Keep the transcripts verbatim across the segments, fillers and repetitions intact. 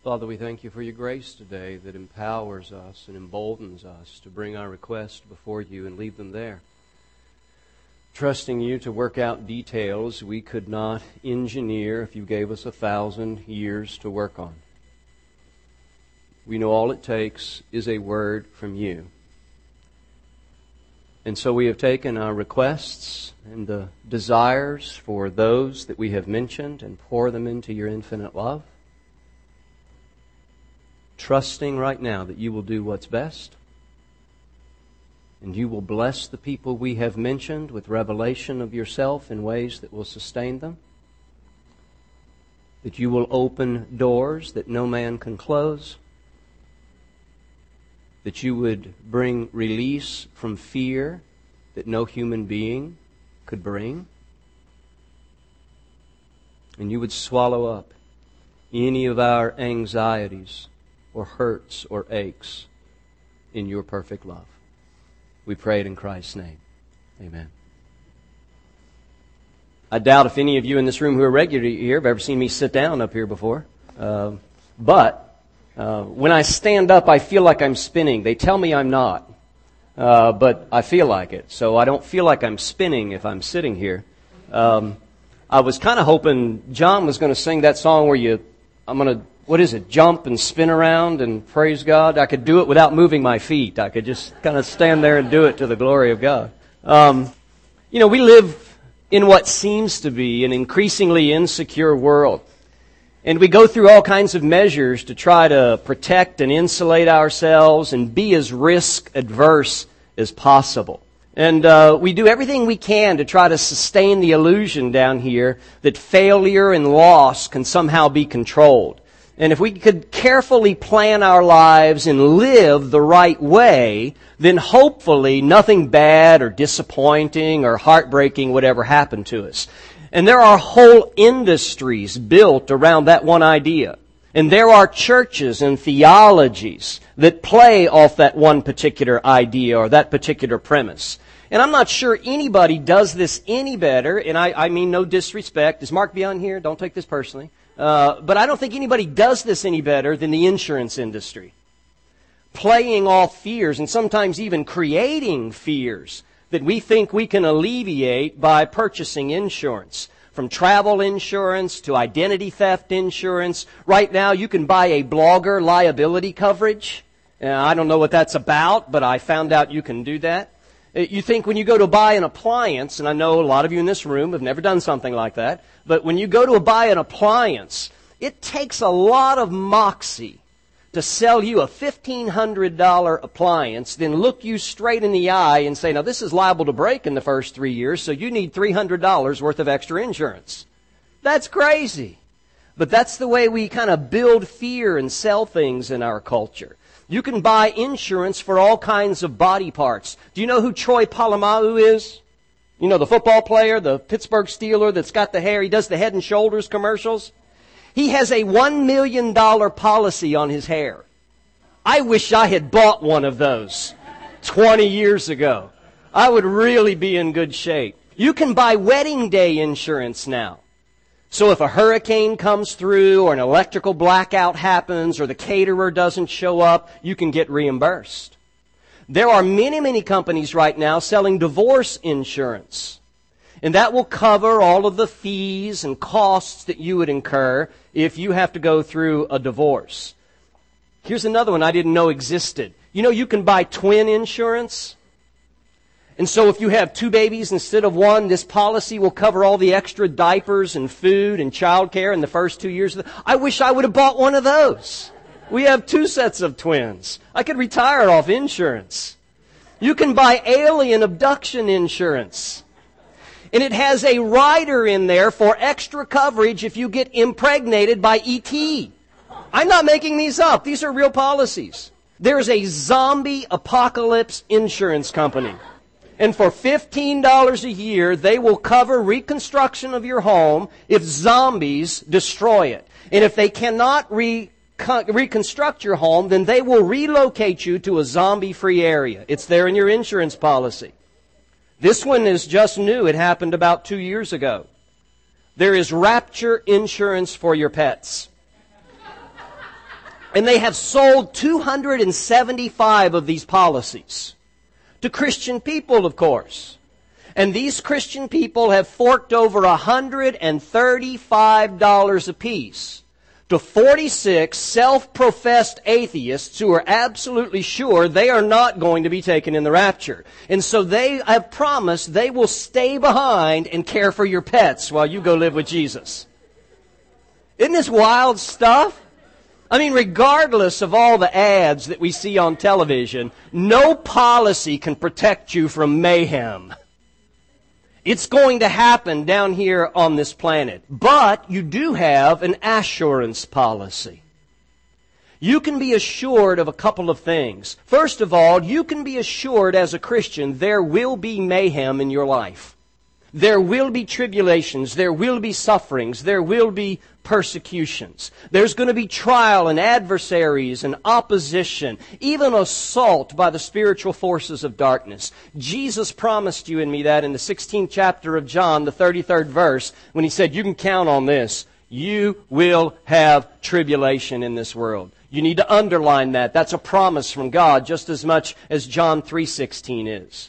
Father, we thank you for your grace today that empowers us and emboldens us to bring our requests before you and leave them there. Trusting you to work out details we could not engineer if you gave us a thousand years to work on. We know all it takes is a word from you. And so we have taken our requests and the desires for those that we have mentioned and pour them into your infinite love, trusting right now that you will do what's best, and you will bless the people we have mentioned with revelation of yourself in ways that will sustain them, that you will open doors that no man can close, that you would bring release from fear that no human being could bring, and you would swallow up any of our anxieties or hurts or aches in your perfect love. We pray it in Christ's name. Amen. I doubt if any of you in this room who are regularly here have ever seen me sit down up here before. Uh, but uh, when I stand up, I feel like I'm spinning. They tell me I'm not. Uh, but I feel like it. So I don't feel like I'm spinning if I'm sitting here. Um, I was kind of hoping John was going to sing that song where you, I'm going to, what is it, jump and spin around and praise God. I could do it without moving my feet. I could just kind of stand there and do it to the glory of God. Um, you know, we live in what seems to be an increasingly insecure world. And we go through all kinds of measures to try to protect and insulate ourselves and be as risk adverse as possible. And uh, we do everything we can to try to sustain the illusion down here that failure and loss can somehow be controlled. And if we could carefully plan our lives and live the right way, then hopefully nothing bad or disappointing or heartbreaking would ever happen to us. And there are whole industries built around that one idea. And there are churches and theologies that play off that one particular idea or that particular premise. And I'm not sure anybody does this any better, and I, I mean no disrespect. Is Mark beyond here? Don't take this personally. Uh, but I don't think anybody does this any better than the insurance industry. Playing off fears and sometimes even creating fears that we think we can alleviate by purchasing insurance. From travel insurance to identity theft insurance. Right now you can buy a blogger liability coverage. Uh, I don't know what that's about, but I found out you can do that. Uh, you think when you go to buy an appliance, and I know a lot of you in this room have never done something like that, but when you go to buy an appliance, it takes a lot of moxie to sell you a fifteen hundred dollars appliance, then look you straight in the eye and say, now this is liable to break in the first three years, so you need three hundred dollars worth of extra insurance. That's crazy. But that's the way we kind of build fear and sell things in our culture. You can buy insurance for all kinds of body parts. Do you know who Troy Polamalu is? You know, the football player, the Pittsburgh Steeler that's got the hair. He does the Head and Shoulders commercials. He has a one million dollars policy on his hair. I wish I had bought one of those twenty years ago. I would really be in good shape. You can buy wedding day insurance now. So if a hurricane comes through or an electrical blackout happens or the caterer doesn't show up, you can get reimbursed. There are many, many companies right now selling divorce insurance. And that will cover all of the fees and costs that you would incur if you have to go through a divorce. Here's another one I didn't know existed. You know, you can buy twin insurance. And so if you have two babies instead of one, this policy will cover all the extra diapers and food and childcare in the first two years. I wish I would have bought one of those. We have two sets of twins. I could retire off insurance. You can buy alien abduction insurance. And it has a rider in there for extra coverage if you get impregnated by E T. I'm not making these up. These are real policies. There's a zombie apocalypse insurance company. And for fifteen dollars a year, they will cover reconstruction of your home if zombies destroy it. And if they cannot re- reconstruct your home, then they will relocate you to a zombie-free area. It's there in your insurance policy. This one is just new. It happened about two years ago. There is Rapture insurance for your pets. And they have sold two hundred seventy-five of these policies to Christian people, of course. And these Christian people have forked over one hundred thirty-five dollars apiece to forty-six self-professed atheists who are absolutely sure they are not going to be taken in the rapture. And so they have promised they will stay behind and care for your pets while you go live with Jesus. Isn't this wild stuff? I mean, regardless of all the ads that we see on television, no policy can protect you from mayhem. It's going to happen down here on this planet. But you do have an assurance policy. You can be assured of a couple of things. First of all, you can be assured as a Christian there will be mayhem in your life. There will be tribulations. There will be sufferings. There will be persecutions. There's going to be trial and adversaries and opposition, even assault by the spiritual forces of darkness. Jesus promised you and me that in the sixteenth chapter of John, the thirty-third verse, when He said, you can count on this. You will have tribulation in this world. You need to underline that. That's a promise from God just as much as John three sixteen is.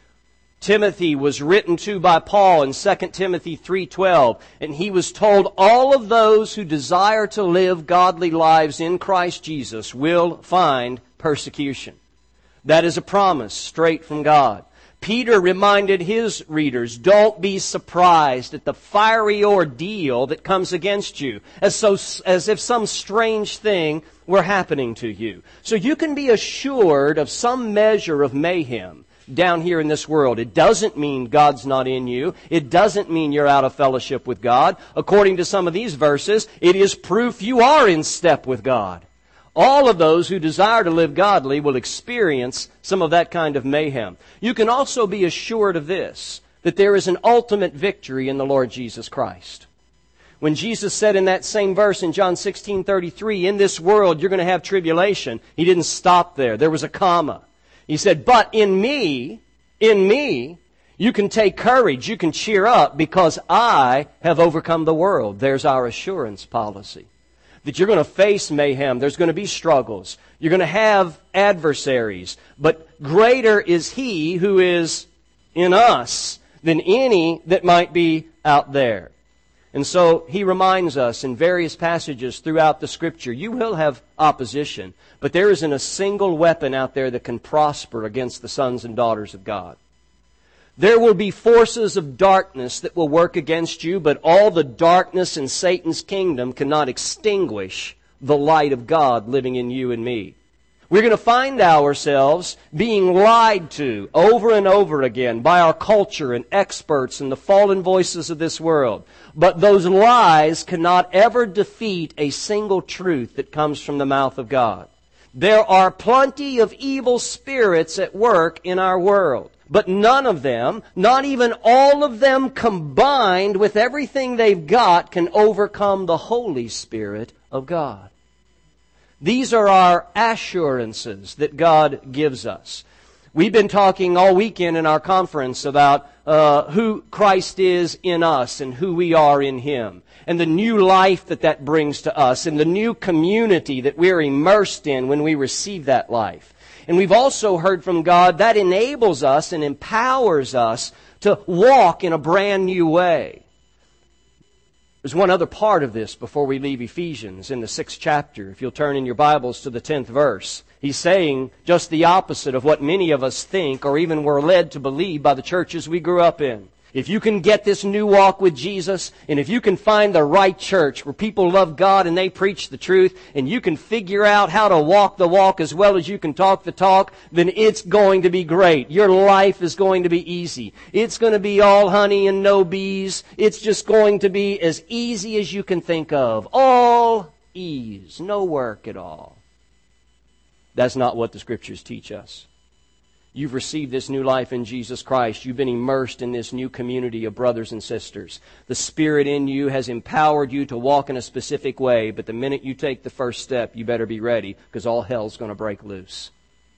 Timothy was written to by Paul in Second Timothy three twelve, and he was told all of those who desire to live godly lives in Christ Jesus will find persecution. That is a promise straight from God. Peter reminded his readers, don't be surprised at the fiery ordeal that comes against you, as, so, as if some strange thing were happening to you. So you can be assured of some measure of mayhem down here in this world. It doesn't mean God's not in you. It doesn't mean you're out of fellowship with God. According to some of these verses, it is proof you are in step with God. All of those who desire to live godly will experience some of that kind of mayhem. You can also be assured of this, that there is an ultimate victory in the Lord Jesus Christ. When Jesus said in that same verse in John sixteen thirty-three, in this world you're going to have tribulation, He didn't stop there. There was a comma. He said, but in me, in me, you can take courage, you can cheer up because I have overcome the world. There's our assurance policy. That you're going to face mayhem, there's going to be struggles, you're going to have adversaries, but greater is He who is in us than any that might be out there. And so He reminds us in various passages throughout the Scripture, you will have opposition, but there isn't a single weapon out there that can prosper against the sons and daughters of God. There will be forces of darkness that will work against you, but all the darkness in Satan's kingdom cannot extinguish the light of God living in you and me. We're going to find ourselves being lied to over and over again by our culture and experts and the fallen voices of this world. But those lies cannot ever defeat a single truth that comes from the mouth of God. There are plenty of evil spirits at work in our world. But none of them, not even all of them combined with everything they've got, can overcome the Holy Spirit of God. These are our assurances that God gives us. We've been talking all weekend in our conference about uh, who Christ is in us and who we are in Him, and the new life that that brings to us, and the new community that we're immersed in when we receive that life. And we've also heard from God that enables us and empowers us to walk in a brand new way. There's one other part of this before we leave Ephesians in the sixth chapter. If you'll turn in your Bibles to the tenth verse. He's saying just the opposite of what many of us think or even were led to believe by the churches we grew up in. If you can get this new walk with Jesus, and if you can find the right church where people love God and they preach the truth, and you can figure out how to walk the walk as well as you can talk the talk, then it's going to be great. Your life is going to be easy. It's going to be all honey and no bees. It's just going to be as easy as you can think of. All ease, no work at all. That's not what the Scriptures teach us. You've received this new life in Jesus Christ. You've been immersed in this new community of brothers and sisters. The Spirit in you has empowered you to walk in a specific way, but the minute you take the first step, you better be ready, because all hell's going to break loose.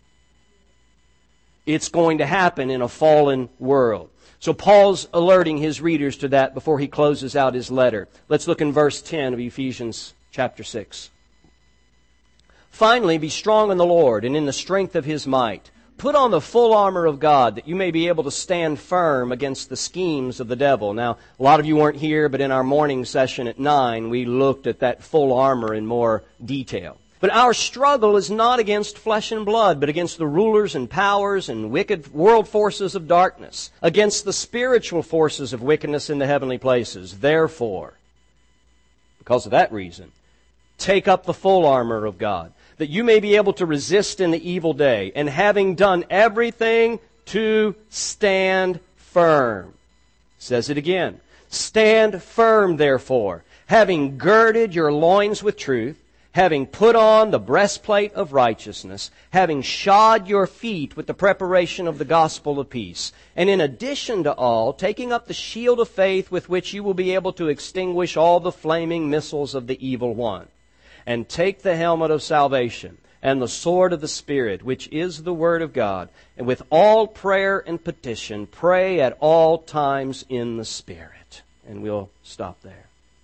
It's going to happen in a fallen world. So Paul's alerting his readers to that before he closes out his letter. Let's look in verse ten of Ephesians chapter six. Finally, be strong in the Lord and in the strength of His might. Put on the full armor of God that you may be able to stand firm against the schemes of the devil. Now, a lot of you weren't here, but in our morning session at nine, we looked at that full armor in more detail. But our struggle is not against flesh and blood, but against the rulers and powers and wicked world forces of darkness, against the spiritual forces of wickedness in the heavenly places. Therefore, because of that reason, take up the full armor of God, that you may be able to resist in the evil day, and having done everything, to stand firm. Says it again. Stand firm, therefore, having girded your loins with truth, having put on the breastplate of righteousness, having shod your feet with the preparation of the gospel of peace, and in addition to all, taking up the shield of faith with which you will be able to extinguish all the flaming missiles of the evil one. And take the helmet of salvation and the sword of the Spirit, which is the Word of God, and with all prayer and petition, pray at all times in the Spirit. And we'll stop there.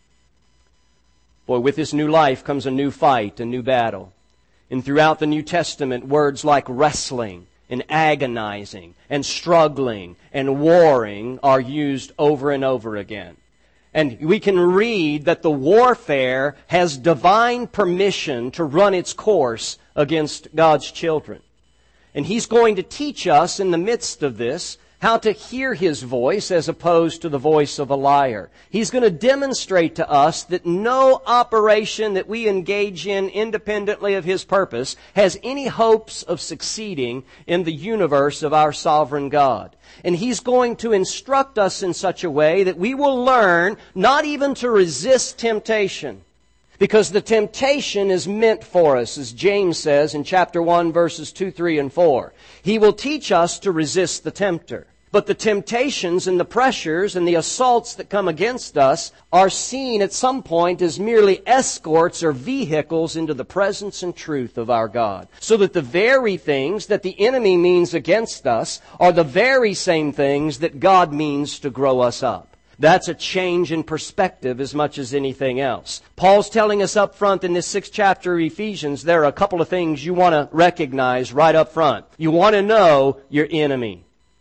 Boy, with this new life comes a new fight, a new battle. And throughout the New Testament, words like wrestling and agonizing and struggling and warring are used over and over again. And we can read that the warfare has divine permission to run its course against God's children. And He's going to teach us in the midst of this how to hear His voice as opposed to the voice of a liar. He's going to demonstrate to us that no operation that we engage in independently of His purpose has any hopes of succeeding in the universe of our sovereign God. And He's going to instruct us in such a way that we will learn not even to resist temptation, because the temptation is meant for us, as James says in chapter one, verses two, three, and four. He will teach us to resist the tempter. But the temptations and the pressures and the assaults that come against us are seen at some point as merely escorts or vehicles into the presence and truth of our God. So that the very things that the enemy means against us are the very same things that God means to grow us up. That's a change in perspective as much as anything else. Paul's telling us up front in this sixth chapter of Ephesians, there are a couple of things you want to recognize right up front. You want to know your enemy.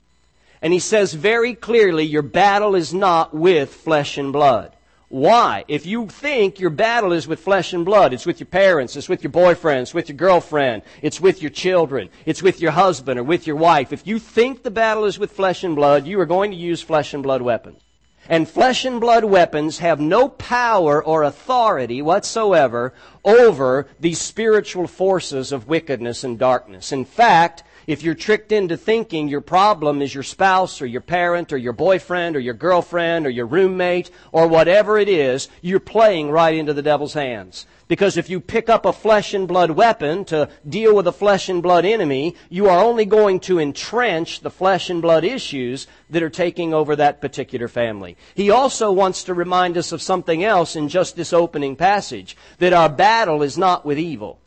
And he says very clearly, your battle is not with flesh and blood. Why? If you think your battle is with flesh and blood, it's with your parents, it's with your boyfriend, it's with your girlfriend, it's with your children, it's with your husband or with your wife. If you think the battle is with flesh and blood, you are going to use flesh and blood weapons. And flesh and blood weapons have no power or authority whatsoever over these spiritual forces of wickedness and darkness. In fact, if you're tricked into thinking your problem is your spouse or your parent or your boyfriend or your girlfriend or your roommate or whatever it is, you're playing right into the devil's hands. Because if you pick up a flesh and blood weapon to deal with a flesh and blood enemy, you are only going to entrench the flesh and blood issues that are taking over that particular family. He also wants to remind us of something else in just this opening passage, that our battle is not with evil.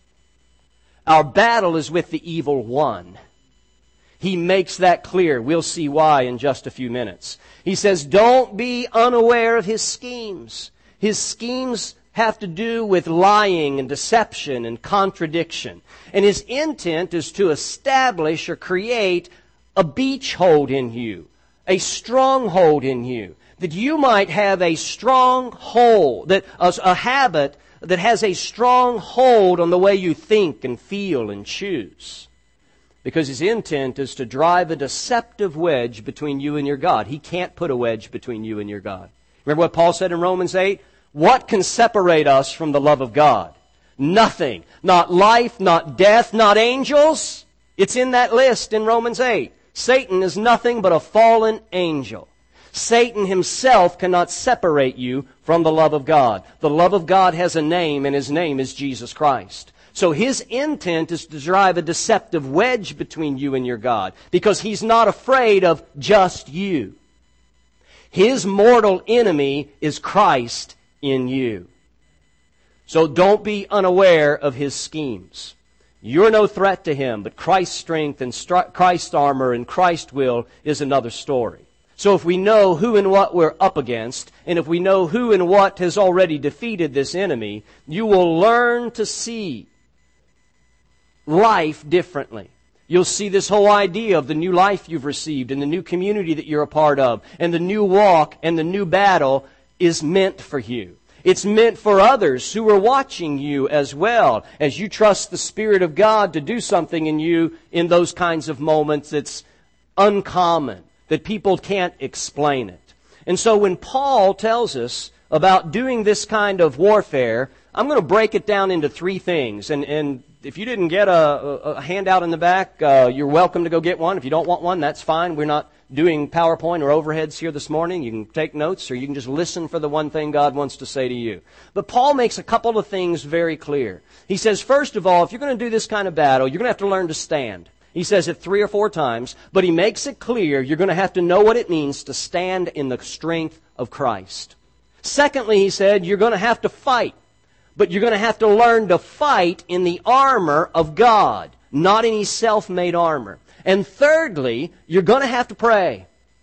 Our battle is with the evil one. He makes that clear. We'll see why in just a few minutes. He says, don't be unaware of his schemes. His schemes have to do with lying and deception and contradiction. And his intent is to establish or create a beachhold in you, a stronghold in you, that you might have a strong hold, that a, a habit that has a strong hold on the way you think and feel and choose. Because his intent is to drive a deceptive wedge between you and your God. He can't put a wedge between you and your God. Remember what Paul said in Romans eight? What can separate us from the love of God? Nothing. Not life, not death, not angels. It's in that list in Romans eight. Satan is nothing but a fallen angel. Satan himself cannot separate you from the love of God. The love of God has a name, and his name is Jesus Christ. So his intent is to drive a deceptive wedge between you and your God, because he's not afraid of just you. His mortal enemy is Christ in you. So don't be unaware of his schemes. You're no threat to him, but Christ's strength and stri- Christ's armor and Christ's will is another story. So if we know who and what we're up against, and if we know who and what has already defeated this enemy, you will learn to see life differently. You'll see this whole idea of the new life you've received and the new community that you're a part of and the new walk and the new battle is meant for you. It's meant for others who are watching you as well as you trust the Spirit of God to do something in you in those kinds of moments that's uncommon, that people can't explain it. And so when Paul tells us about doing this kind of warfare, I'm going to break it down into three things. And, and if you didn't get a, a handout in the back, uh, you're welcome to go get one. If you don't want one, that's fine. We're not doing PowerPoint or overheads here this morning. You can take notes or you can just listen for the one thing God wants to say to you. But Paul makes a couple of things very clear. He says, first of all, if you're going to do this kind of battle, you're going to have to learn to stand. He says it three or four times, but he makes it clear you're going to have to know what it means to stand in the strength of Christ. Secondly, he said, you're going to have to fight, but you're going to have to learn to fight in the armor of God, not any self-made armor. And thirdly, you're going to have to pray.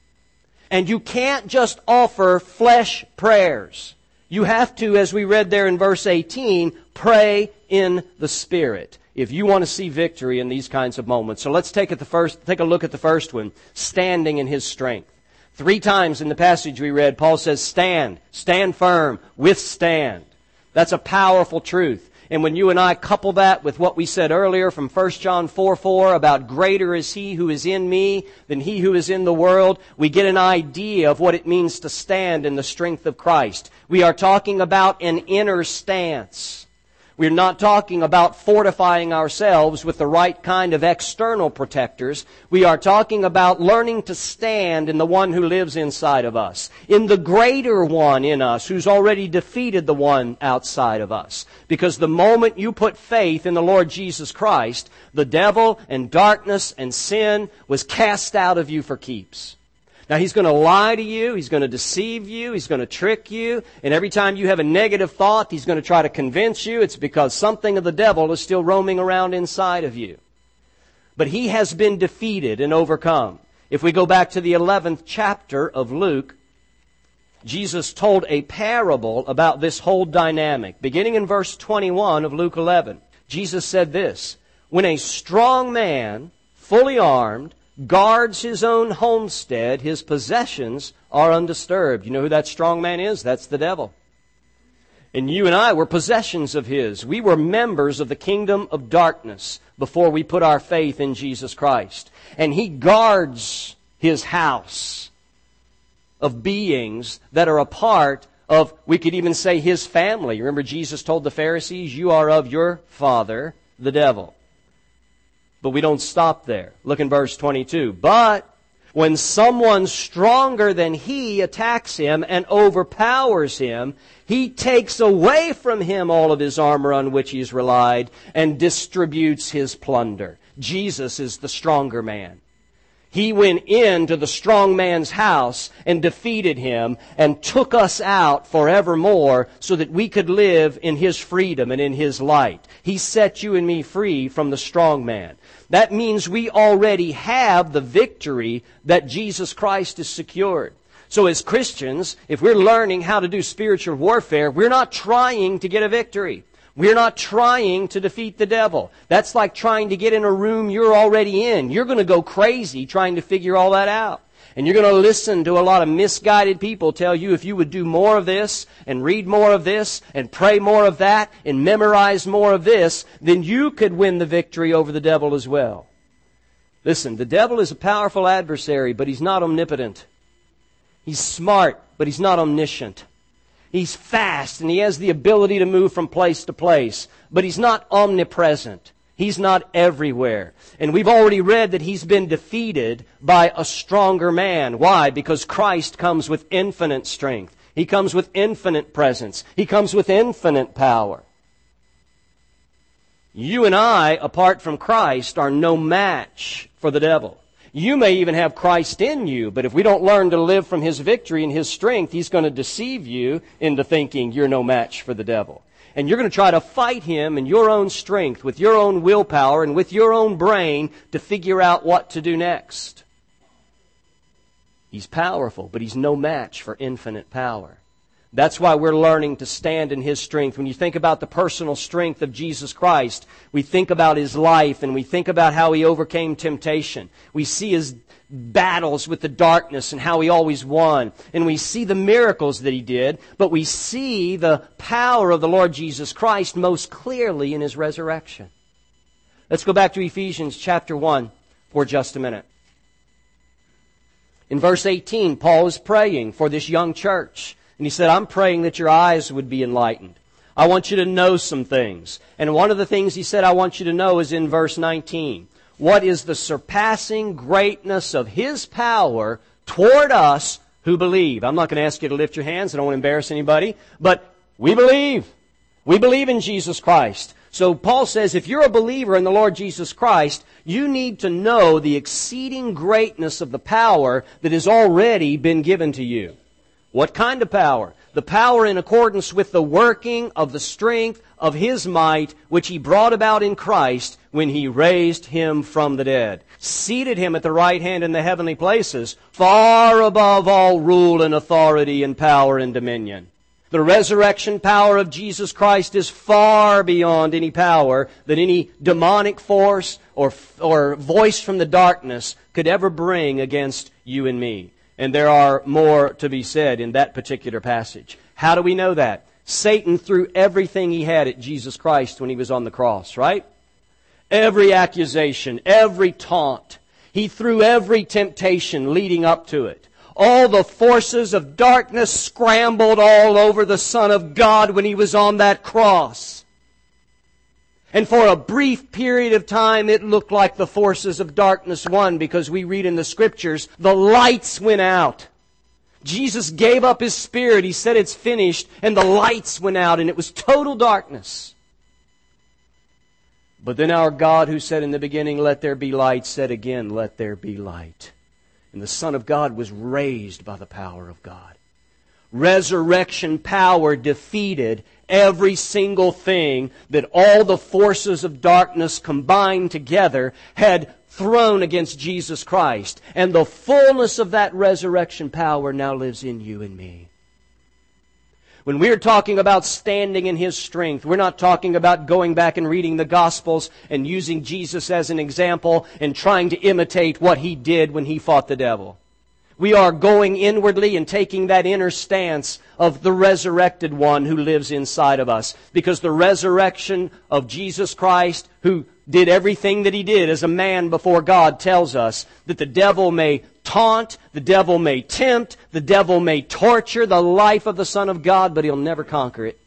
And you can't just offer flesh prayers. You have to, as we read there in verse eighteen, pray in the Spirit if you want to see victory in these kinds of moments. So let's take, at the first, take a look at the first one, standing in His strength. Three times in the passage we read, Paul says, stand, stand firm, withstand. That's a powerful truth. And when you and I couple that with what we said earlier from First John four four about greater is He who is in me than he who is in the world, we get an idea of what it means to stand in the strength of Christ. We are talking about an inner stance. We're not talking about fortifying ourselves with the right kind of external protectors. We are talking about learning to stand in the one who lives inside of us, in the greater one in us who's already defeated the one outside of us. Because the moment you put faith in the Lord Jesus Christ, the devil and darkness and sin was cast out of you for keeps. Now, he's going to lie to you, he's going to deceive you, he's going to trick you, and every time you have a negative thought, he's going to try to convince you it's because something of the devil is still roaming around inside of you. But he has been defeated and overcome. If we go back to the eleventh chapter of Luke, Jesus told a parable about this whole dynamic. Beginning in verse twenty-one of Luke eleven, Jesus said this, when a strong man, fully armed, guards his own homestead, his possessions are undisturbed. You know who that strong man is? That's the devil. And you and I were possessions of his. We were members of the kingdom of darkness before we put our faith in Jesus Christ. And he guards his house of beings that are a part of, we could even say, his family. Remember, Jesus told the Pharisees, you are of your father, the devil. But we don't stop there. Look in verse twenty-two. But when someone stronger than he attacks him and overpowers him, he takes away from him all of his armor on which he's relied and distributes his plunder. Jesus is the stronger man. He went into the strong man's house and defeated him and took us out forevermore so that we could live in His freedom and in His light. He set you and me free from the strong man. That means we already have the victory that Jesus Christ has secured. So as Christians, if we're learning how to do spiritual warfare, we're not trying to get a victory. We're not trying to defeat the devil. That's like trying to get in a room you're already in. You're going to go crazy trying to figure all that out. And you're going to listen to a lot of misguided people tell you if you would do more of this and read more of this and pray more of that and memorize more of this, then you could win the victory over the devil as well. Listen, the devil is a powerful adversary, but he's not omnipotent. He's smart, but he's not omniscient. He's fast and he has the ability to move from place to place, but he's not omnipresent. He's not everywhere. And we've already read that he's been defeated by a stronger man. Why? Because Christ comes with infinite strength. He comes with infinite presence. He comes with infinite power. You and I, apart from Christ, are no match for the devil. You may even have Christ in you, but if we don't learn to live from His victory and His strength, He's going to deceive you into thinking you're no match for the devil. And you're going to try to fight him in your own strength, with your own willpower and with your own brain to figure out what to do next. He's powerful, but he's no match for infinite power. That's why we're learning to stand in His strength. When you think about the personal strength of Jesus Christ, we think about His life and we think about how He overcame temptation. We see His battles with the darkness and how He always won. And we see the miracles that He did, but we see the power of the Lord Jesus Christ most clearly in His resurrection. Let's go back to Ephesians chapter one for just a minute. In verse eighteen, Paul is praying for this young church. And he said, I'm praying that your eyes would be enlightened. I want you to know some things. And one of the things he said I want you to know is in verse nineteen. What is the surpassing greatness of His power toward us who believe? I'm not going to ask you to lift your hands. I don't want to embarrass anybody. But we believe. We believe in Jesus Christ. So Paul says if you're a believer in the Lord Jesus Christ, you need to know the exceeding greatness of the power that has already been given to you. What kind of power? The power in accordance with the working of the strength of His might, which He brought about in Christ when He raised Him from the dead, seated Him at the right hand in the heavenly places, far above all rule and authority and power and dominion. The resurrection power of Jesus Christ is far beyond any power that any demonic force or, or voice from the darkness could ever bring against you and me. And there are more to be said in that particular passage. How do we know that? Satan threw everything he had at Jesus Christ when He was on the cross, right? Every accusation, every taunt. He threw every temptation leading up to it. All the forces of darkness scrambled all over the Son of God when He was on that cross. And for a brief period of time, it looked like the forces of darkness won, because we read in the Scriptures, the lights went out. Jesus gave up His Spirit. He said it's finished, and the lights went out, and it was total darkness. But then our God, who said in the beginning, let there be light, said again, let there be light. And the Son of God was raised by the power of God. Resurrection power defeated every single thing that all the forces of darkness combined together had thrown against Jesus Christ. And the fullness of that resurrection power now lives in you and me. When we're talking about standing in His strength, we're not talking about going back and reading the Gospels and using Jesus as an example and trying to imitate what He did when He fought the devil. We are going inwardly and taking that inner stance of the resurrected one who lives inside of us. Because the resurrection of Jesus Christ, who did everything that He did as a man before God, tells us that the devil may taunt, the devil may tempt, the devil may torture the life of the Son of God, but he'll never conquer it.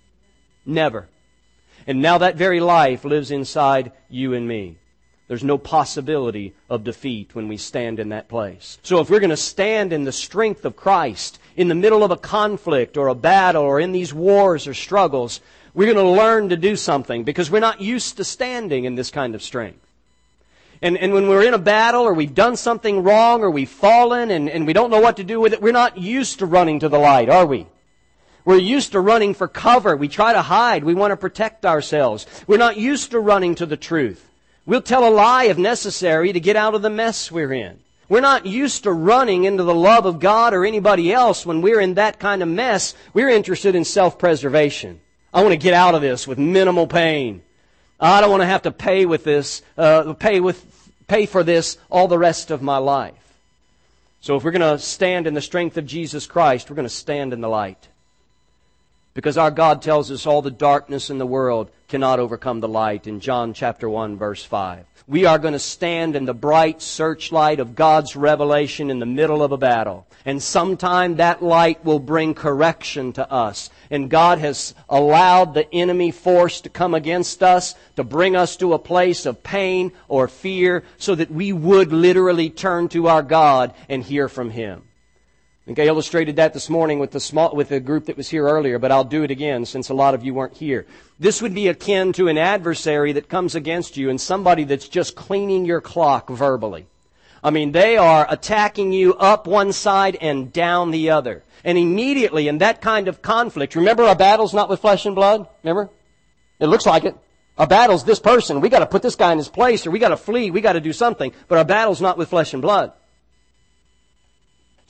Never. And now that very life lives inside you and me. There's no possibility of defeat when we stand in that place. So if we're going to stand in the strength of Christ, in the middle of a conflict or a battle or in these wars or struggles, we're going to learn to do something, because we're not used to standing in this kind of strength. And, and when we're in a battle or we've done something wrong or we've fallen and, and we don't know what to do with it, we're not used to running to the light, are we? We're used to running for cover. We try to hide. We want to protect ourselves. We're not used to running to the truth. We'll tell a lie if necessary to get out of the mess we're in. We're not used to running into the love of God or anybody else when we're in that kind of mess. We're interested in self-preservation. I want to get out of this with minimal pain. I don't want to have to pay with this, uh, pay with, pay for this all the rest of my life. So if we're going to stand in the strength of Jesus Christ, we're going to stand in the light. Because our God tells us all the darkness in the world cannot overcome the light in John chapter one, verse five. We are going to stand in the bright searchlight of God's revelation in the middle of a battle. And sometime that light will bring correction to us. And God has allowed the enemy force to come against us to bring us to a place of pain or fear so that we would literally turn to our God and hear from Him. I think I illustrated that this morning with the small, with the group that was here earlier, but I'll do it again since a lot of you weren't here. This would be akin to an adversary that comes against you and somebody that's just cleaning your clock verbally. I mean, they are attacking you up one side and down the other. And immediately in that kind of conflict, remember our battle's not with flesh and blood? Remember? It looks like it. Our battle's this person. We got to put this guy in his place, or we got to flee. We got to do something. But our battle's not with flesh and blood.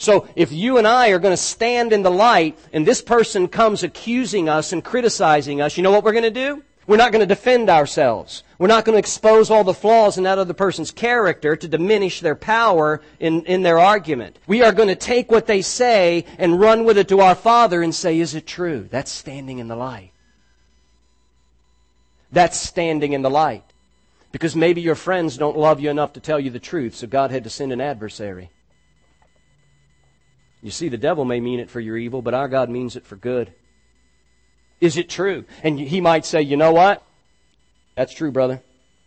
So if you and I are going to stand in the light and this person comes accusing us and criticizing us, you know what we're going to do? We're not going to defend ourselves. We're not going to expose all the flaws in that other person's character to diminish their power in, in their argument. We are going to take what they say and run with it to our Father and say, is it true? That's standing in the light. That's standing in the light. Because maybe your friends don't love you enough to tell you the truth, so God had to send an adversary. You see, the devil may mean it for your evil, but our God means it for good. Is it true? And he might say, you know what? That's true, brother.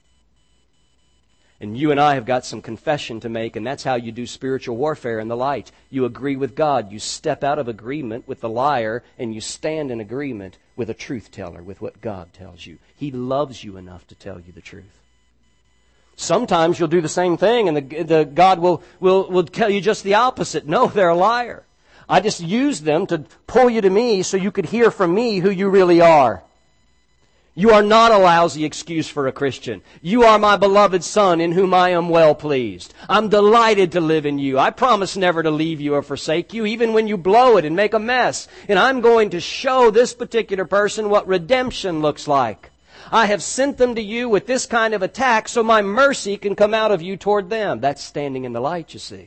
And you and I have got some confession to make, and that's how you do spiritual warfare in the light. You agree with God. You step out of agreement with the liar, and you stand in agreement with a truth teller, with what God tells you. He loves you enough to tell you the truth. Sometimes you'll do the same thing, and the, the God will, will, will tell you just the opposite. No, they're a liar. I just used them to pull you to me so you could hear from me who you really are. You are not a lousy excuse for a Christian. You are my beloved Son in whom I am well pleased. I'm delighted to live in you. I promise never to leave you or forsake you, even when you blow it and make a mess. And I'm going to show this particular person what redemption looks like. I have sent them to you with this kind of attack so my mercy can come out of you toward them. That's standing in the light, you see.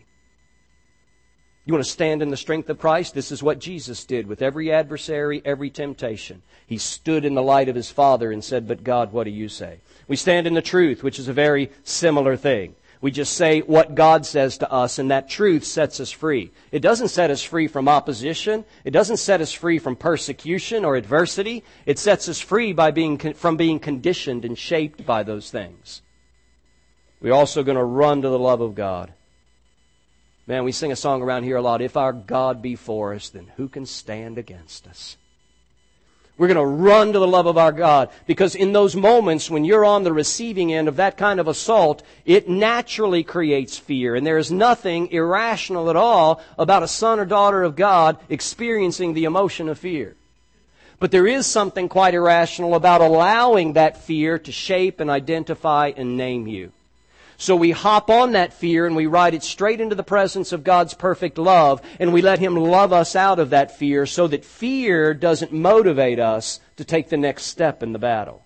You want to stand in the strength of Christ? This is what Jesus did with every adversary, every temptation. He stood in the light of His Father and said, but God, what do you say? We stand in the truth, which is a very similar thing. We just say what God says to us, and that truth sets us free. It doesn't set us free from opposition. It doesn't set us free from persecution or adversity. It sets us free by being from being conditioned and shaped by those things. We're also going to run to the love of God. Man, we sing a song around here a lot. If our God be for us, then who can stand against us? We're going to run to the love of our God, because in those moments when you're on the receiving end of that kind of assault, it naturally creates fear. And there is nothing irrational at all about a son or daughter of God experiencing the emotion of fear. But there is something quite irrational about allowing that fear to shape and identify and name you. So we hop on that fear and we ride it straight into the presence of God's perfect love, and we let Him love us out of that fear so that fear doesn't motivate us to take the next step in the battle.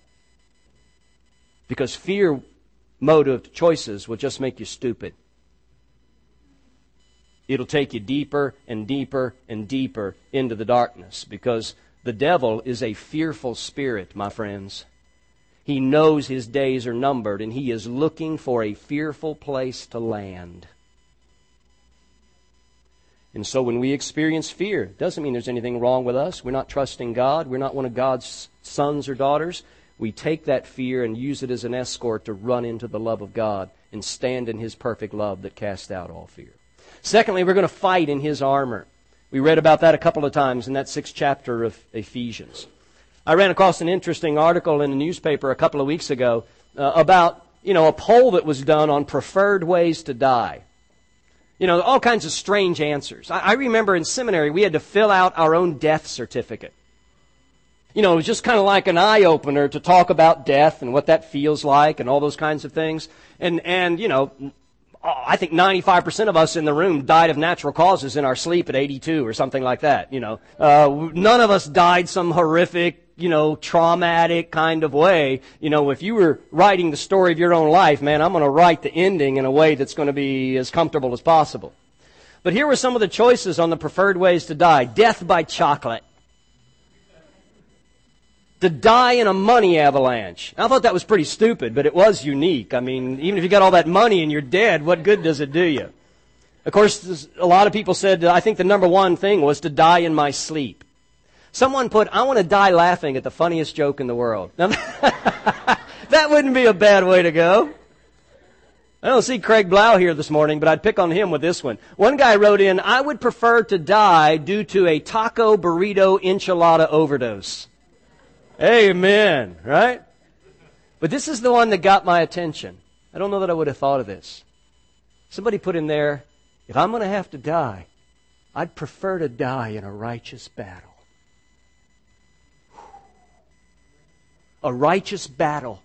Because fear-motived choices will just make you stupid. It'll take you deeper and deeper and deeper into the darkness, because the devil is a fearful spirit, my friends. He knows his days are numbered, and he is looking for a fearful place to land. And so when we experience fear, it doesn't mean there's anything wrong with us. We're not trusting God. We're not one of God's sons or daughters. We take that fear and use it as an escort to run into the love of God and stand in His perfect love that casts out all fear. Secondly, we're going to fight in His armor. We read about that a couple of times in that sixth chapter of Ephesians. I ran across an interesting article in a newspaper a couple of weeks ago uh, about, you know, a poll that was done on preferred ways to die. You know, all kinds of strange answers. I, I remember in seminary we had to fill out our own death certificate. You know, it was just kind of like an eye-opener to talk about death and what that feels like and all those kinds of things. And, and you know, I think ninety-five percent of us in the room died of natural causes in our sleep at eighty-two or something like that, you know. Uh, none of us died some horrific, you know, traumatic kind of way. You know, if you were writing the story of your own life, man, I'm going to write the ending in a way that's going to be as comfortable as possible. But here were some of the choices on the preferred ways to die. Death by chocolate. To die in a money avalanche. I thought that was pretty stupid, but it was unique. I mean, even if you got all that money and you're dead, what good does it do you? Of course, a lot of people said, I think the number one thing was to die in my sleep. Someone put, I want to die laughing at the funniest joke in the world. Now, that wouldn't be a bad way to go. I don't see Craig Blau here this morning, but I'd pick on him with this one. One guy wrote in, I would prefer to die due to a taco burrito enchilada overdose. Amen, right? But this is the one that got my attention. I don't know that I would have thought of this. Somebody put in there, if I'm going to have to die, I'd prefer to die in a righteous battle. A righteous battle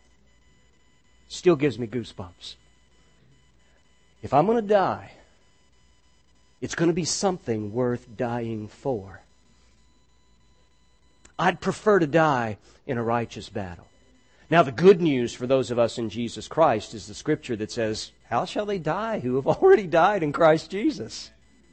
still gives me goosebumps. If I'm going to die, It's going to be something worth dying for. I'd prefer to die in a righteous battle. Now, the good news for those of us in Jesus Christ is the Scripture that says, how shall they die who have already died in Christ Jesus?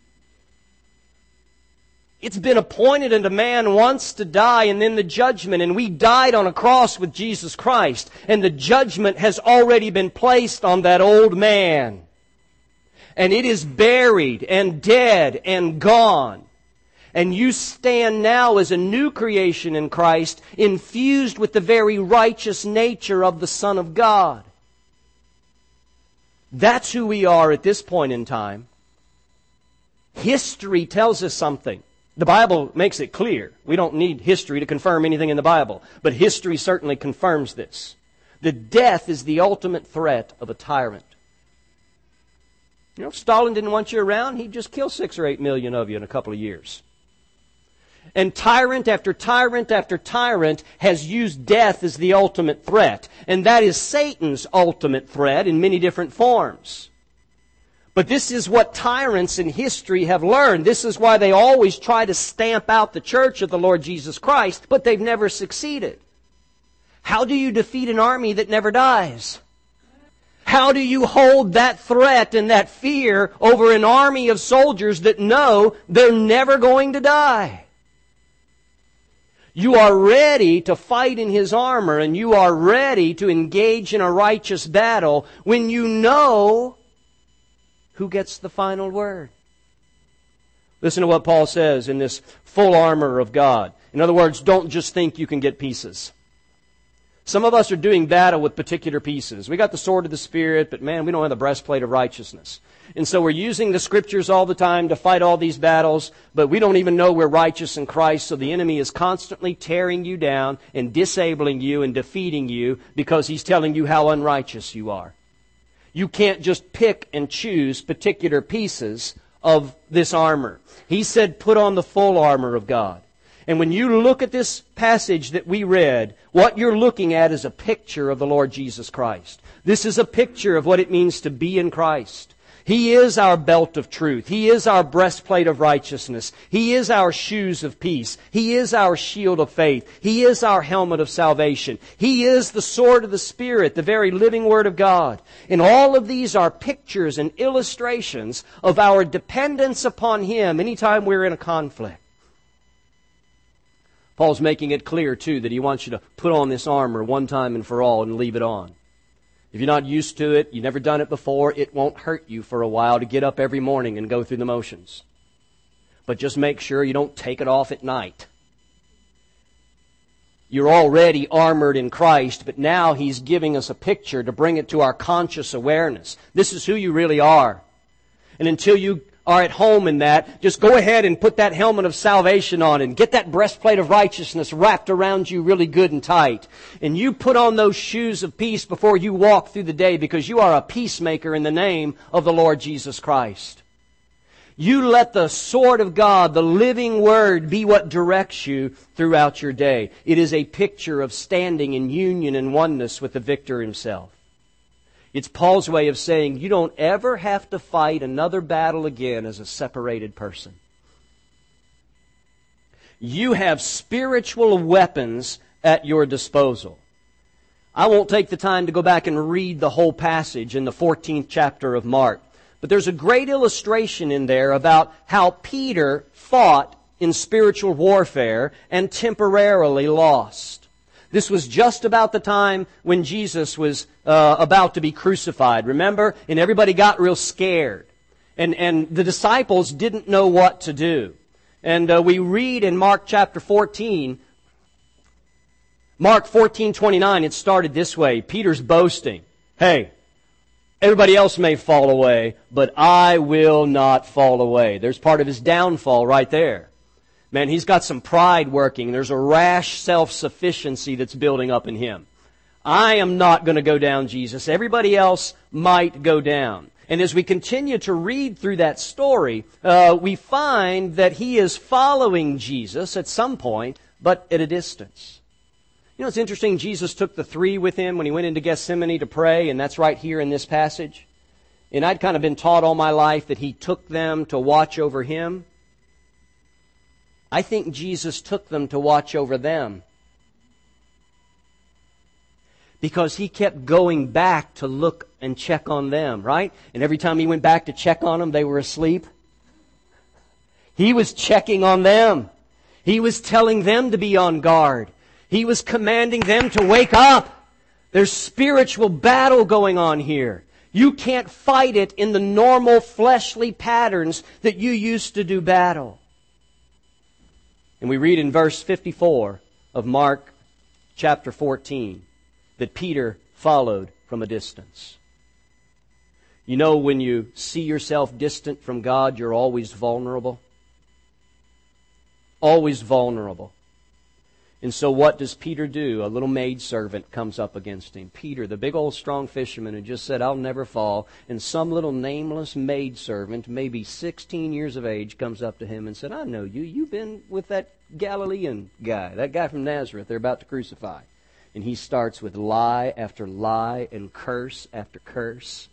It's been appointed unto man once to die and then the judgment. And we died on a cross with Jesus Christ. And the judgment has already been placed on that old man. And it is buried and dead and gone. And you stand now as a new creation in Christ, infused with the very righteous nature of the Son of God. That's who we are at this point in time. History tells us something. The Bible makes it clear. We don't need history to confirm anything in the Bible. But history certainly confirms this. That death is the ultimate threat of a tyrant. You know, if Stalin didn't want you around, he'd just kill six or eight million of you in a couple of years. And tyrant after tyrant after tyrant has used death as the ultimate threat. And that is Satan's ultimate threat in many different forms. But this is what tyrants in history have learned. This is why they always try to stamp out the church of the Lord Jesus Christ, but they've never succeeded. How do you defeat an army that never dies? How do you hold that threat and that fear over an army of soldiers that know they're never going to die? You are ready to fight in His armor, and you are ready to engage in a righteous battle when you know who gets the final word. Listen to what Paul says in this full armor of God. In other words, don't just think you can get pieces. Some of us are doing battle with particular pieces. We got the sword of the Spirit, but man, we don't have the breastplate of righteousness. And so we're using the Scriptures all the time to fight all these battles, but we don't even know we're righteous in Christ, so the enemy is constantly tearing you down and disabling you and defeating you because he's telling you how unrighteous you are. You can't just pick and choose particular pieces of this armor. He said, put on the full armor of God. And when you look at this passage that we read, what you're looking at is a picture of the Lord Jesus Christ. This is a picture of what it means to be in Christ. He is our belt of truth. He is our breastplate of righteousness. He is our shoes of peace. He is our shield of faith. He is our helmet of salvation. He is the sword of the Spirit, the very living Word of God. And all of these are pictures and illustrations of our dependence upon Him anytime we're in a conflict. Paul's making it clear, too, that he wants you to put on this armor one time and for all and leave it on. If you're not used to it, you've never done it before, it won't hurt you for a while to get up every morning and go through the motions. But just make sure you don't take it off at night. You're already armored in Christ, but now He's giving us a picture to bring it to our conscious awareness. This is who you really are. And until you are at home in that, just go ahead and put that helmet of salvation on and get that breastplate of righteousness wrapped around you really good and tight. And you put on those shoes of peace before you walk through the day because you are a peacemaker in the name of the Lord Jesus Christ. You let the sword of God, the living Word, be what directs you throughout your day. It is a picture of standing in union and oneness with the victor Himself. It's Paul's way of saying you don't ever have to fight another battle again as a separated person. You have spiritual weapons at your disposal. I won't take the time to go back and read the whole passage in the fourteenth chapter of Mark. But there's a great illustration in there about how Peter fought in spiritual warfare and temporarily lost. This was just about the time when Jesus was uh, about to be crucified. Remember? And everybody got real scared. And, and the disciples didn't know what to do. And uh, we read in Mark chapter fourteen, Mark fourteen twenty-nine, it started this way. Peter's boasting. Hey, everybody else may fall away, but I will not fall away. There's part of his downfall right there. Man, he's got some pride working. There's a rash self-sufficiency that's building up in him. I am not going to go down, Jesus. Everybody else might go down. And as we continue to read through that story, uh, we find that he is following Jesus at some point, but at a distance. You know, it's interesting. Jesus took the three with him when he went into Gethsemane to pray, and that's right here in this passage. And I'd kind of been taught all my life that He took them to watch over Him. I think Jesus took them to watch over them. Because He kept going back to look and check on them, right? And every time He went back to check on them, they were asleep. He was checking on them. He was telling them to be on guard. He was commanding them to wake up. There's spiritual battle going on here. You can't fight it in the normal fleshly patterns that you used to do battle. And we read in verse fifty-four of Mark chapter fourteen that Peter followed from a distance. You know, when you see yourself distant from God, you're always vulnerable. Always vulnerable. And so what does Peter do? A little maidservant comes up against him. Peter, the big old strong fisherman who just said, I'll never fall. And some little nameless maidservant, maybe sixteen years of age, comes up to him and said, I know you. You've been with that Galilean guy, that guy from Nazareth they're about to crucify. And he starts with lie after lie and curse after curse.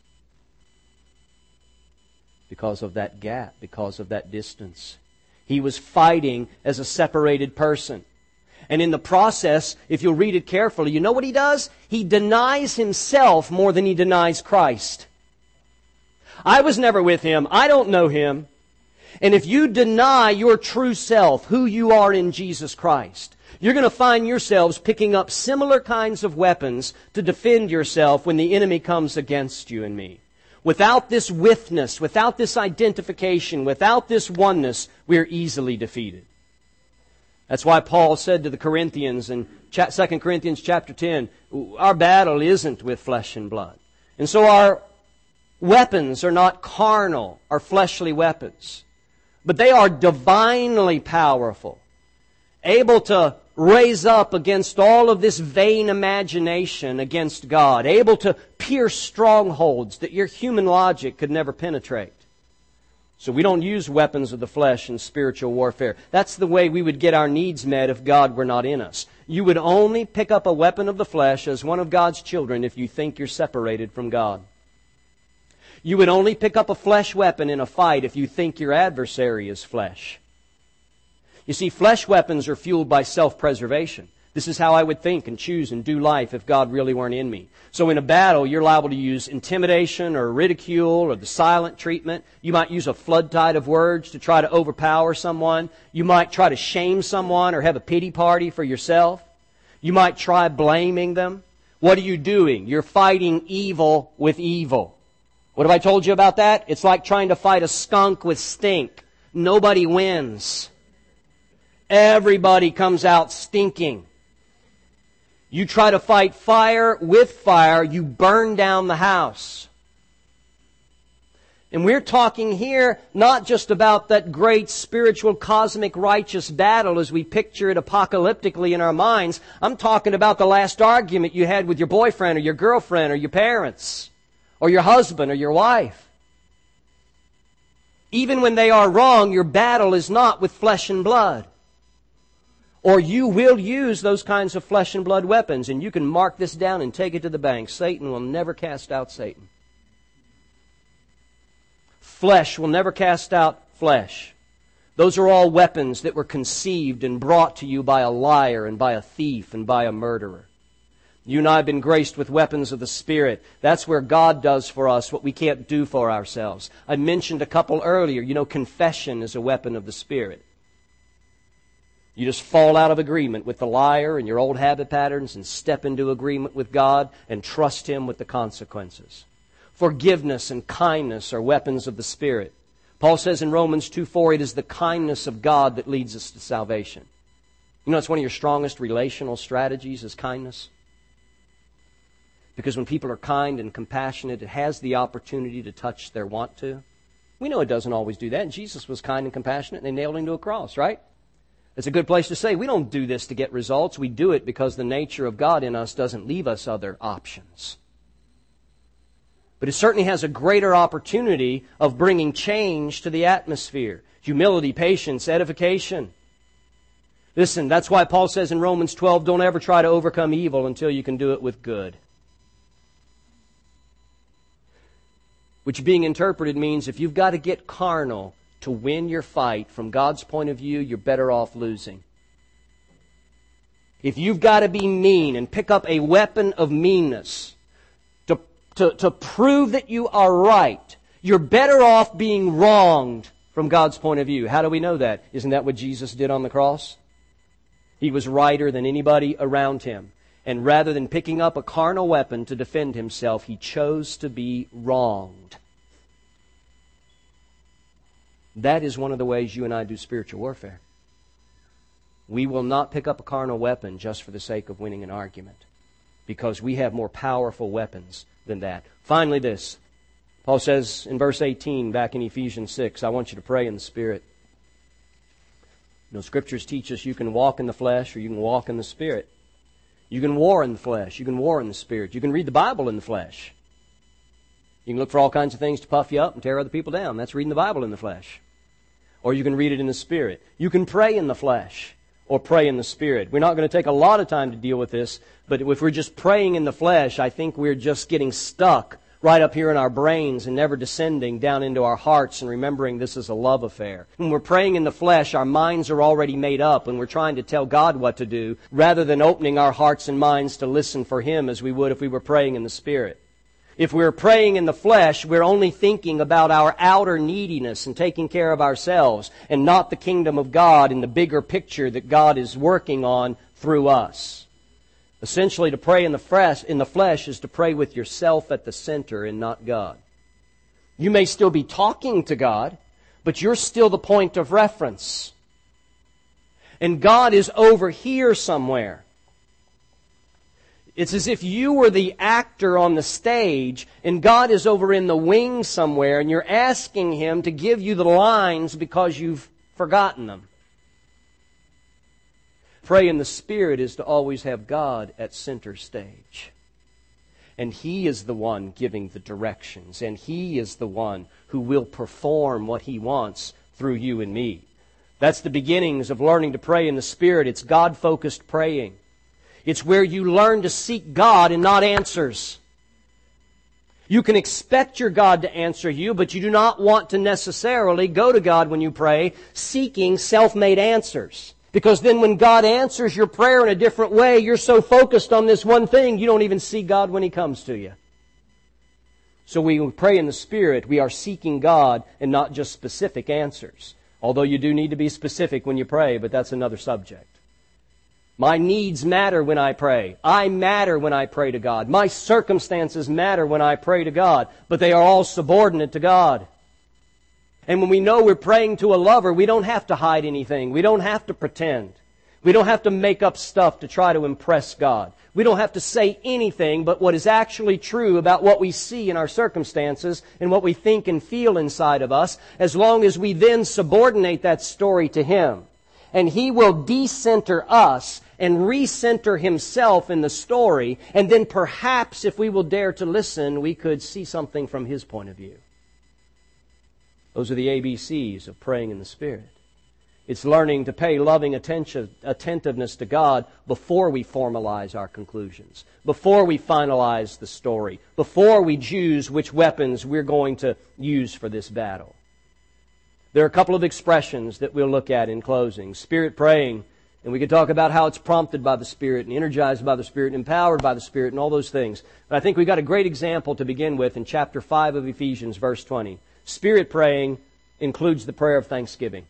Because of that gap, because of that distance. He was fighting as a separated person. And in the process, if you'll read it carefully, you know what he does? He denies himself more than he denies Christ. I was never with Him. I don't know Him. And if you deny your true self, who you are in Jesus Christ, you're going to find yourselves picking up similar kinds of weapons to defend yourself when the enemy comes against you and me. Without this witness, without this identification, without this oneness, we're easily defeated. That's why Paul said to the Corinthians in Second Corinthians chapter ten, our battle isn't with flesh and blood. And so our weapons are not carnal or fleshly weapons, but they are divinely powerful, able to raise up against all of this vain imagination against God, able to pierce strongholds that your human logic could never penetrate. So we don't use weapons of the flesh in spiritual warfare. That's the way we would get our needs met if God were not in us. You would only pick up a weapon of the flesh as one of God's children if you think you're separated from God. You would only pick up a flesh weapon in a fight if you think your adversary is flesh. You see, flesh weapons are fueled by self-preservation. This is how I would think and choose and do life if God really weren't in me. So in a battle, you're liable to use intimidation or ridicule or the silent treatment. You might use a flood tide of words to try to overpower someone. You might try to shame someone or have a pity party for yourself. You might try blaming them. What are you doing? You're fighting evil with evil. What have I told you about that? It's like trying to fight a skunk with stink. Nobody wins. Everybody comes out stinking. You try to fight fire with fire, you burn down the house. And we're talking here not just about that great spiritual cosmic righteous battle as we picture it apocalyptically in our minds. I'm talking about the last argument you had with your boyfriend or your girlfriend or your parents or your husband or your wife. Even when they are wrong, your battle is not with flesh and blood. Or you will use those kinds of flesh and blood weapons, and you can mark this down and take it to the bank. Satan will never cast out Satan. Flesh will never cast out flesh. Those are all weapons that were conceived and brought to you by a liar and by a thief and by a murderer. You and I have been graced with weapons of the Spirit. That's where God does for us what we can't do for ourselves. I mentioned a couple earlier. You know, confession is a weapon of the Spirit. You just fall out of agreement with the liar and your old habit patterns and step into agreement with God and trust Him with the consequences. Forgiveness and kindness are weapons of the Spirit. Paul says in Romans two four, it is the kindness of God that leads us to salvation. You know, it's one of your strongest relational strategies is kindness. Because when people are kind and compassionate, it has the opportunity to touch their want to. We know it doesn't always do that. And Jesus was kind and compassionate and they nailed Him to a cross, right? It's a good place to say we don't do this to get results. We do it because the nature of God in us doesn't leave us other options. But it certainly has a greater opportunity of bringing change to the atmosphere. Humility, patience, edification. Listen, that's why Paul says in Romans twelve, don't ever try to overcome evil until you can do it with good. which being interpreted means if you've got to get carnal to win your fight, from God's point of view, you're better off losing. If you've got to be mean and pick up a weapon of meanness to, to, to prove that you are right, you're better off being wronged from God's point of view. How do we know that? Isn't that what Jesus did on the cross? He was righter than anybody around Him. And rather than picking up a carnal weapon to defend Himself, He chose to be wronged. That is one of the ways you and I do spiritual warfare. We will not pick up a carnal weapon just for the sake of winning an argument, because we have more powerful weapons than that. Finally, this. Paul says in verse eighteen, back in Ephesians six, I want you to pray in the Spirit. You know, Scriptures teach us you can walk in the flesh or you can walk in the Spirit. You can war in the flesh. You can war in the Spirit. You can read the Bible in the flesh. You can look for all kinds of things to puff you up and tear other people down. That's reading the Bible in the flesh. Or you can read it in the Spirit. You can pray in the flesh or pray in the Spirit. We're not going to take a lot of time to deal with this, but if we're just praying in the flesh, I think we're just getting stuck right up here in our brains and never descending down into our hearts and remembering this is a love affair. When we're praying in the flesh, our minds are already made up and we're trying to tell God what to do rather than opening our hearts and minds to listen for Him as we would if we were praying in the Spirit. If we're praying in the flesh, we're only thinking about our outer neediness and taking care of ourselves and not the kingdom of God and the bigger picture that God is working on through us. Essentially, to pray in the flesh, in the flesh is to pray with yourself at the center and not God. You may still be talking to God, but you're still the point of reference. And God is over here somewhere. It's as if you were the actor on the stage and God is over in the wings somewhere and you're asking Him to give you the lines because you've forgotten them. Pray in the Spirit is to always have God at center stage. And He is the one giving the directions. And He is the one who will perform what He wants through you and me. That's the beginnings of learning to pray in the Spirit. It's God-focused praying. It's where you learn to seek God and not answers. You can expect your God to answer you, but you do not want to necessarily go to God when you pray seeking self-made answers. Because then when God answers your prayer in a different way, you're so focused on this one thing, you don't even see God when He comes to you. So we pray in the Spirit, we are seeking God and not just specific answers. Although you do need to be specific when you pray, but that's another subject. My needs matter when I pray. I matter when I pray to God. My circumstances matter when I pray to God, but they are all subordinate to God. And when we know we're praying to a lover, we don't have to hide anything. We don't have to pretend. We don't have to make up stuff to try to impress God. We don't have to say anything but what is actually true about what we see in our circumstances and what we think and feel inside of us, as long as we then subordinate that story to Him. And He will decenter us and recenter Himself in the story, and then perhaps, if we will dare to listen, we could see something from His point of view. Those are the A B Cs of praying in the Spirit. It's learning to pay loving attention, attentiveness to God before we formalize our conclusions, before we finalize the story, before we choose which weapons we're going to use for this battle. There are a couple of expressions that we'll look at in closing. Spirit praying, and we could talk about how it's prompted by the Spirit and energized by the Spirit and empowered by the Spirit and all those things. But I think we've got a great example to begin with in chapter five of Ephesians, verse twenty. Spirit praying includes the prayer of thanksgiving.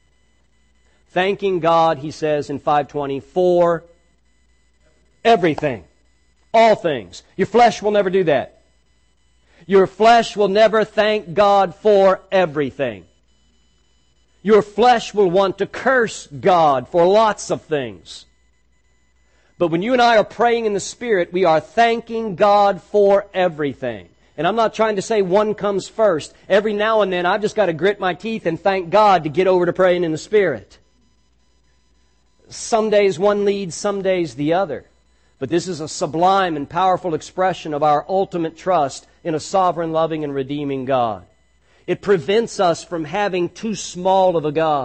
Thanking God, he says in five twenty, for everything. All things. Your flesh will never do that. Your flesh will never thank God for everything. Your flesh will want to curse God for lots of things. But when you and I are praying in the Spirit, we are thanking God for everything. And I'm not trying to say one comes first. Every now and then I've just got to grit my teeth and thank God to get over to praying in the Spirit. Some days one leads, some days the other. But this is a sublime and powerful expression of our ultimate trust in a sovereign, loving, and redeeming God. It prevents us from having too small of a God.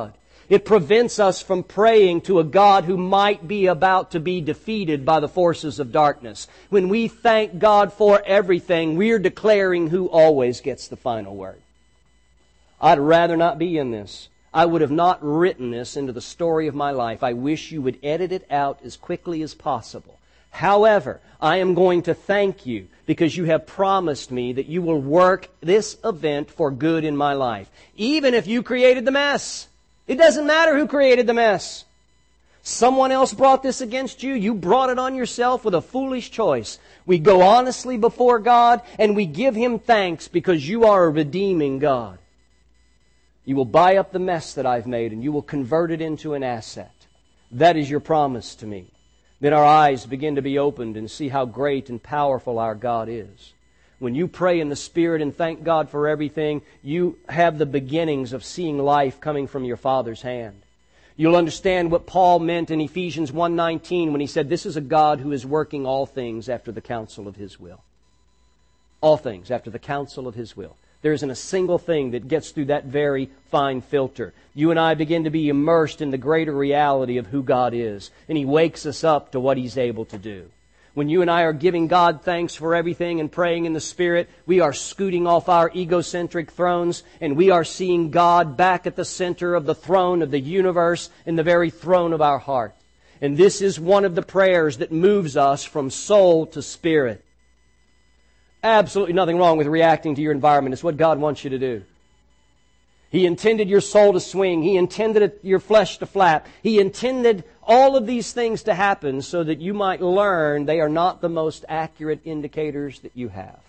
It prevents us from praying to a God who might be about to be defeated by the forces of darkness. When we thank God for everything, we're declaring who always gets the final word. I'd rather not be in this. I would have not written this into the story of my life. I wish you would edit it out as quickly as possible. However, I am going to thank you because you have promised me that you will work this event for good in my life. Even if you created the mess. It doesn't matter who created the mess. Someone else brought this against you. You brought it on yourself with a foolish choice. We go honestly before God and we give Him thanks because you are a redeeming God. You will buy up the mess that I've made and you will convert it into an asset. That is your promise to me. Then our eyes begin to be opened and see how great and powerful our God is. When you pray in the Spirit and thank God for everything, you have the beginnings of seeing life coming from your Father's hand. You'll understand what Paul meant in Ephesians one nineteen when he said, this is a God who is working all things after the counsel of His will. All things after the counsel of His will. There isn't a single thing that gets through that very fine filter. You and I begin to be immersed in the greater reality of who God is, and He wakes us up to what He's able to do. When you and I are giving God thanks for everything and praying in the Spirit, we are scooting off our egocentric thrones, and we are seeing God back at the center of the throne of the universe and the very throne of our heart. And this is one of the prayers that moves us from soul to spirit. Absolutely nothing wrong with reacting to your environment. It's what God wants you to do. He intended your soul to swing. He intended your flesh to flap. He intended all of these things to happen so that you might learn they are not the most accurate indicators that you have.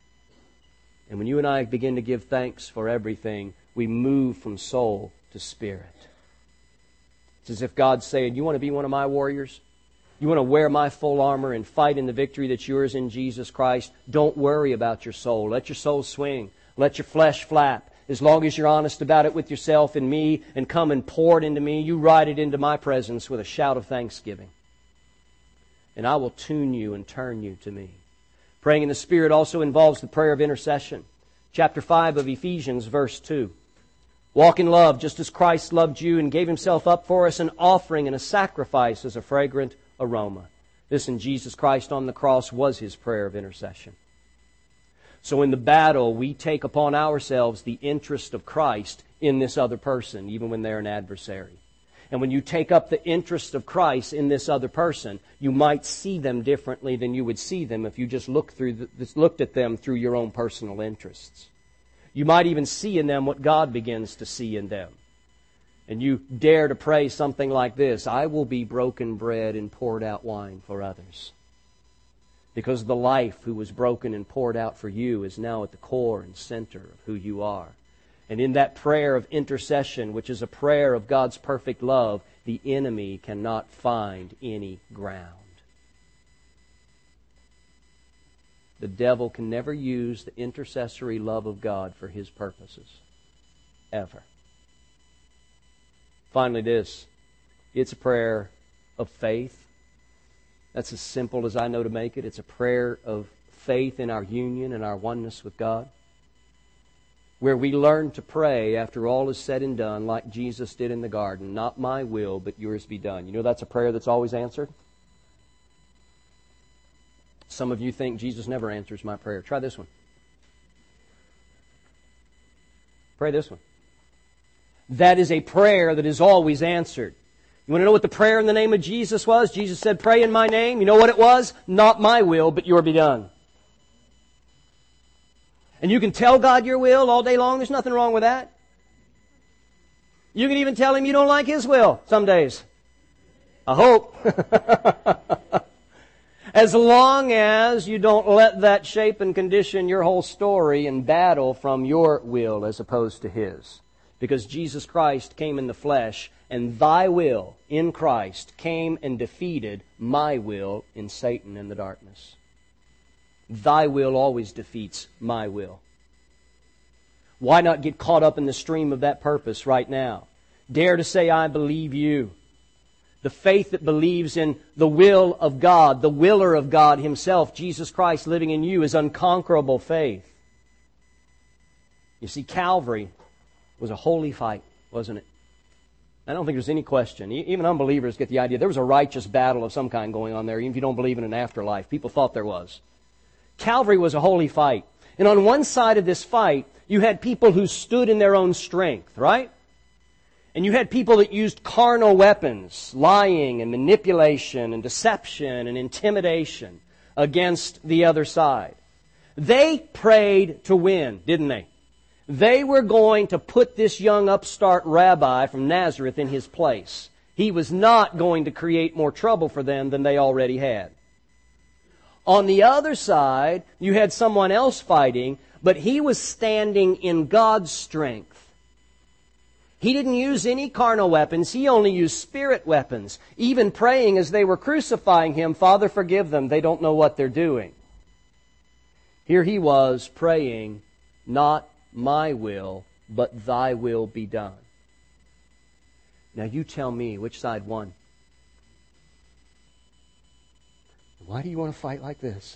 And when you and I begin to give thanks for everything, we move from soul to spirit. It's as if God's saying, you want to be one of my warriors? You want to wear my full armor and fight in the victory that's yours in Jesus Christ? Don't worry about your soul. Let your soul swing. Let your flesh flap. As long as you're honest about it with yourself and me and come and pour it into me, you ride it into my presence with a shout of thanksgiving. And I will tune you and turn you to me. Praying in the Spirit also involves the prayer of intercession. Chapter five of Ephesians, verse two. Walk in love just as Christ loved you and gave Himself up for us, an offering and a sacrifice as a fragrant aroma. Listen, Jesus Christ on the cross was His prayer of intercession. So in the battle, we take upon ourselves the interest of Christ in this other person, even when they're an adversary. And when you take up the interest of Christ in this other person, you might see them differently than you would see them if you just look through the, looked at them through your own personal interests. You might even see in them what God begins to see in them. And you dare to pray something like this, I will be broken bread and poured out wine for others. Because the life who was broken and poured out for you is now at the core and center of who you are. And in that prayer of intercession, which is a prayer of God's perfect love, the enemy cannot find any ground. The devil can never use the intercessory love of God for his purposes. Ever. Finally, this. It's a prayer of faith. That's as simple as I know to make it. It's a prayer of faith in our union and our oneness with God. Where we learn to pray after all is said and done like Jesus did in the garden. Not my will, but yours be done. You know that's a prayer that's always answered? Some of you think Jesus never answers my prayer. Try this one. Pray this one. That is a prayer that is always answered. You want to know what the prayer in the name of Jesus was? Jesus said, pray in my name. You know what it was? Not my will, but your be done. And you can tell God your will all day long. There's nothing wrong with that. You can even tell Him you don't like His will some days. I hope. As long as you don't let that shape and condition your whole story and battle from your will as opposed to His. Because Jesus Christ came in the flesh, and thy will in Christ came and defeated my will in Satan and the darkness. Thy will always defeats my will. Why not get caught up in the stream of that purpose right now? Dare to say, I believe you. The faith that believes in the will of God, the willer of God Himself, Jesus Christ living in you, is unconquerable faith. You see, Calvary was a holy fight, wasn't it? I don't think there's any question. Even unbelievers get the idea. There was a righteous battle of some kind going on there, even if you don't believe in an afterlife. People thought there was. Calvary was a holy fight. And on one side of this fight, you had people who stood in their own strength, right? And you had people that used carnal weapons, lying and manipulation and deception and intimidation against the other side. They prayed to win, didn't they? They were going to put this young upstart rabbi from Nazareth in his place. He was not going to create more trouble for them than they already had. On the other side, you had someone else fighting, but he was standing in God's strength. He didn't use any carnal weapons. He only used spirit weapons. Even praying as they were crucifying Him, Father, forgive them. They don't know what they're doing. Here he was praying, not my will, but Thy will be done. Now you tell me which side won. Why do you want to fight like this?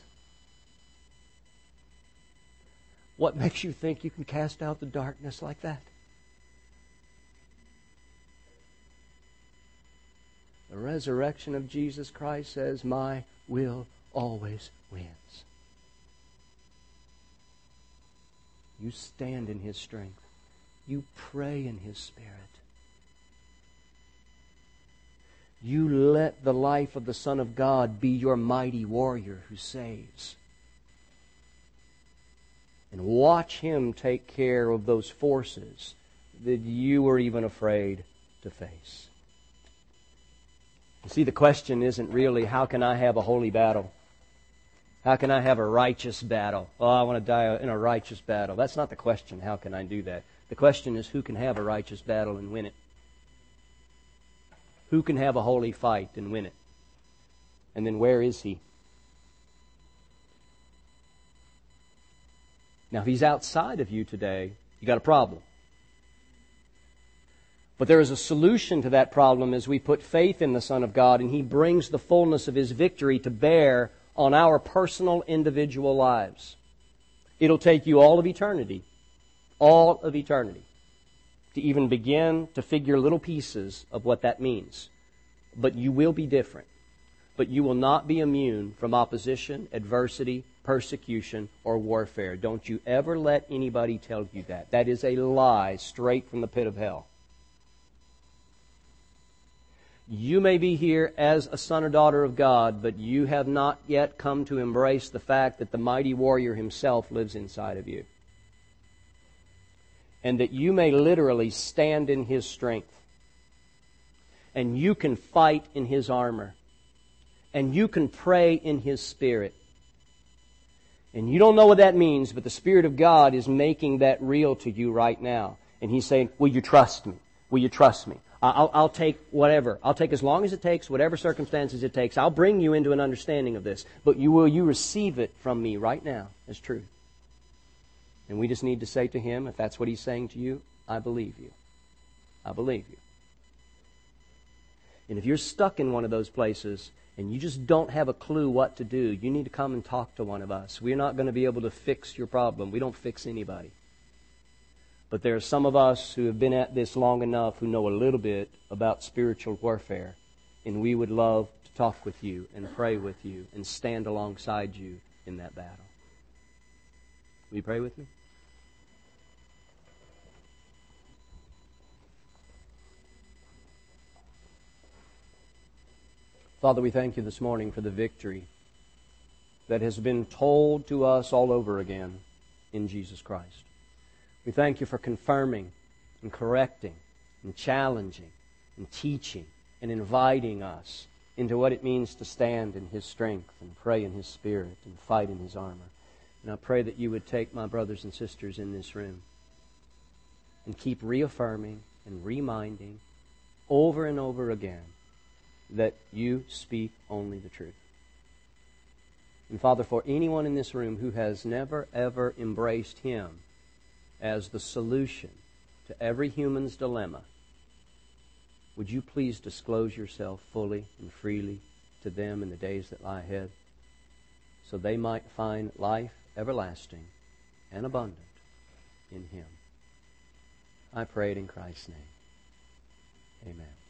What makes you think you can cast out the darkness like that? The resurrection of Jesus Christ says, my will always wins. You stand in His strength. You pray in His Spirit. You let the life of the Son of God be your mighty warrior who saves. And watch Him take care of those forces that you were even afraid to face. You see, the question isn't really, how can I have a holy battle? How can I have a righteous battle? Oh, I want to die in a righteous battle. That's not the question, how can I do that? The question is, who can have a righteous battle and win it? Who can have a holy fight and win it? And then where is he? Now, if he's outside of you today, you got a problem. But there is a solution to that problem as we put faith in the Son of God, and He brings the fullness of His victory to bear on our personal, individual lives. It'll take you all of eternity, all of eternity, to even begin to figure little pieces of what that means. But you will be different. But you will not be immune from opposition, adversity, persecution, or warfare. Don't you ever let anybody tell you that. That is a lie straight from the pit of hell. You may be here as a son or daughter of God, but you have not yet come to embrace the fact that the mighty warrior Himself lives inside of you. And that you may literally stand in His strength. And you can fight in His armor. And you can pray in His Spirit. And you don't know what that means, but the Spirit of God is making that real to you right now. And He's saying, will you trust me? Will you trust me? I'll, I'll take whatever. I'll take as long as it takes, whatever circumstances it takes. I'll bring you into an understanding of this. But you will you receive it from me right now as truth. And we just need to say to Him, if that's what He's saying to you, I believe you. I believe you. And if you're stuck in one of those places and you just don't have a clue what to do, you need to come and talk to one of us. We're not going to be able to fix your problem. We don't fix anybody. But there are some of us who have been at this long enough who know a little bit about spiritual warfare. And we would love to talk with you and pray with you and stand alongside you in that battle. Will you pray with me? Father, we thank You this morning for the victory that has been told to us all over again in Jesus Christ. We thank You for confirming and correcting and challenging and teaching and inviting us into what it means to stand in His strength and pray in His Spirit and fight in His armor. And I pray that You would take my brothers and sisters in this room and keep reaffirming and reminding over and over again that You speak only the truth. And Father, for anyone in this room who has never ever embraced Him as the solution to every human's dilemma, would You please disclose Yourself fully and freely to them in the days that lie ahead, so they might find life everlasting and abundant in Him. I pray it in Christ's name. Amen.